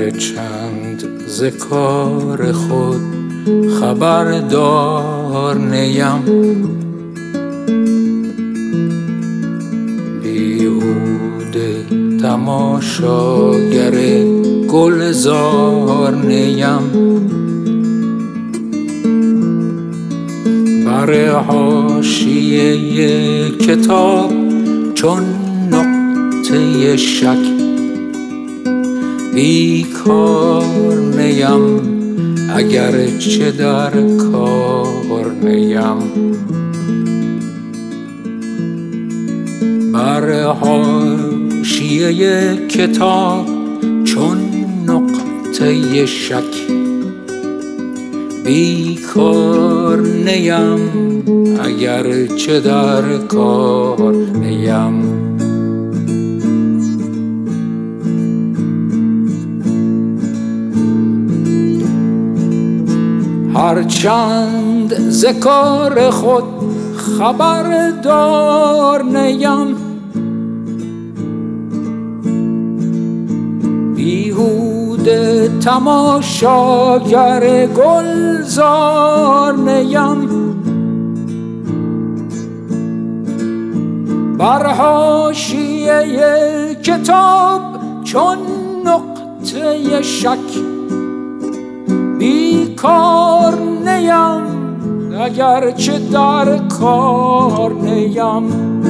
هرچند ز کار خود خبردار نیم، بیهوده تماشاگر گلزار نیم. بر حاشیه کتاب چون نقطه شک بیکار نیم، اگر چه در کار نیم. بر حاشیه کتاب چون نقطه شک بیکار نیم، اگر چه در کار نیم. هرچند ز کار خود خبردار نیم، بیهوده تماشاگر گلزار نیم. بر حاشیه کتاب چون نقطه شک بیکار نیم، اگر چه در کار نیم.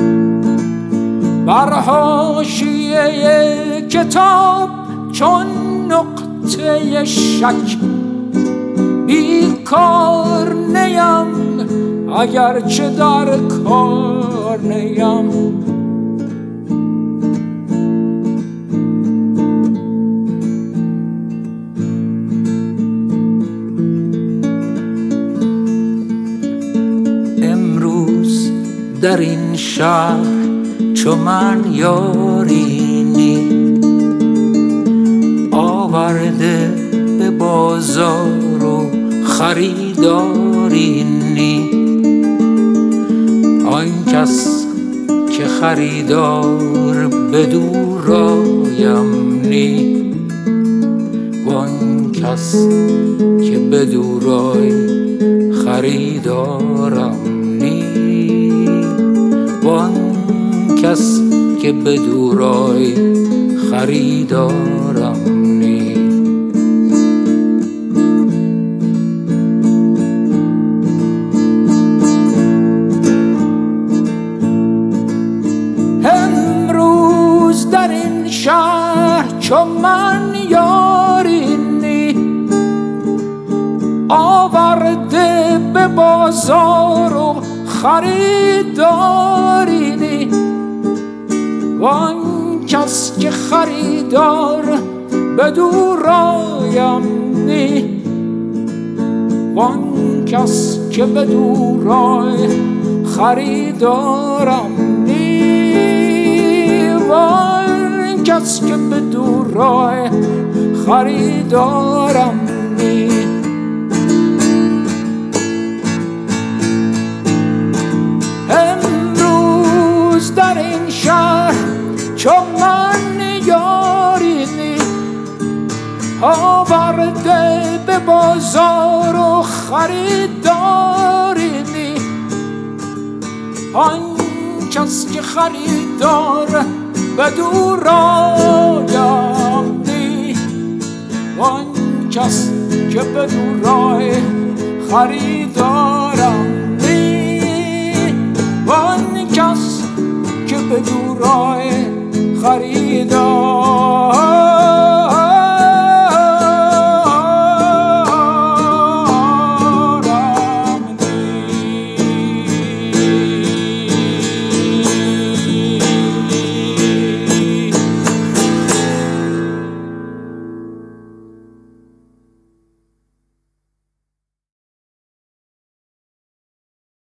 بر حاشیه کتاب چون نقطه شک بیکار نیم، اگر چه در کار نیم. در این شهر چو من یارینی، آورده به بازار و خریدارینی. آن کس که خریدار بدو رایم نی، وان کس که بدو رای خریدارم نی. وان کس که بدو رای خریدارم نی. امروز در این شهر چو من یارینی، آورده به بازار و خریدارینی. وان کس که خریدار بدو رایم نی، وان کس که بدو رای خریدارم نی. وان کس که بدو رای خریدارم نی. در این شهر چو من یارینی، آورده به بازار و خریدارینی. آن کس که خریدار بدو رایم نی، وان کس که بدو رای خریدارم نی. وان کس که بدو رای